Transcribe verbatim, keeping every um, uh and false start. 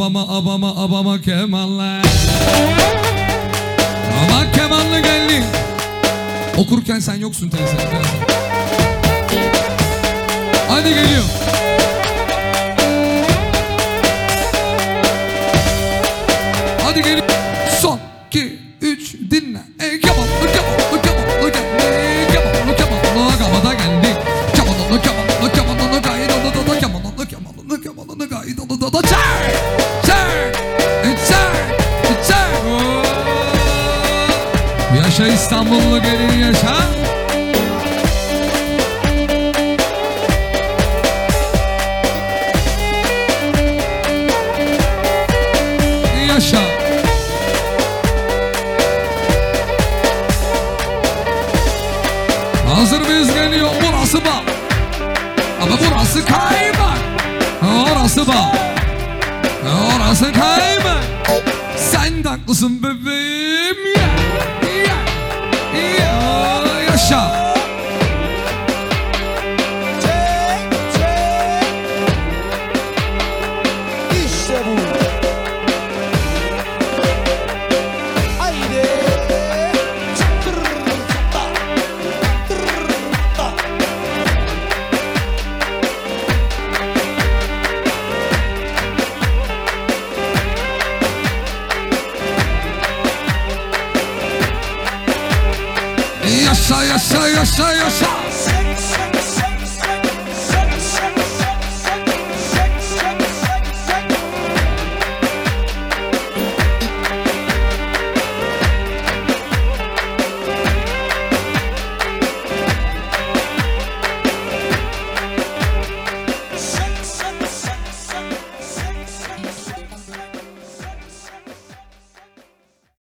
abama abama abama kemanla. Ama kemanlı geldi. Okurken sen yoksun teyze. Hadi geliyor. Hadi geliyor. Son, iki, üç, dinle. Ey kemanlı kemanlı kemanlı geldi. Kemanlı kemanlı kafada geldi. Kemanlı kemanlı kemanlı gayet oldu da kemanlı kemanlı kemanlı gayet oldu da çar çar çar çar. Yaşa İstanbullu gelin yaşa. Yaşa. Hazır mıyız geliyor burası bak. Ama burası kaymak. Orası bak. Orası kaymak. Sen de haklısın bebeğim. Ya, ya, ya, yaşa. İşte bu. Haydi. Tırırırırta. Tırırırırta. Yaşa yaşa yaşa yaşa.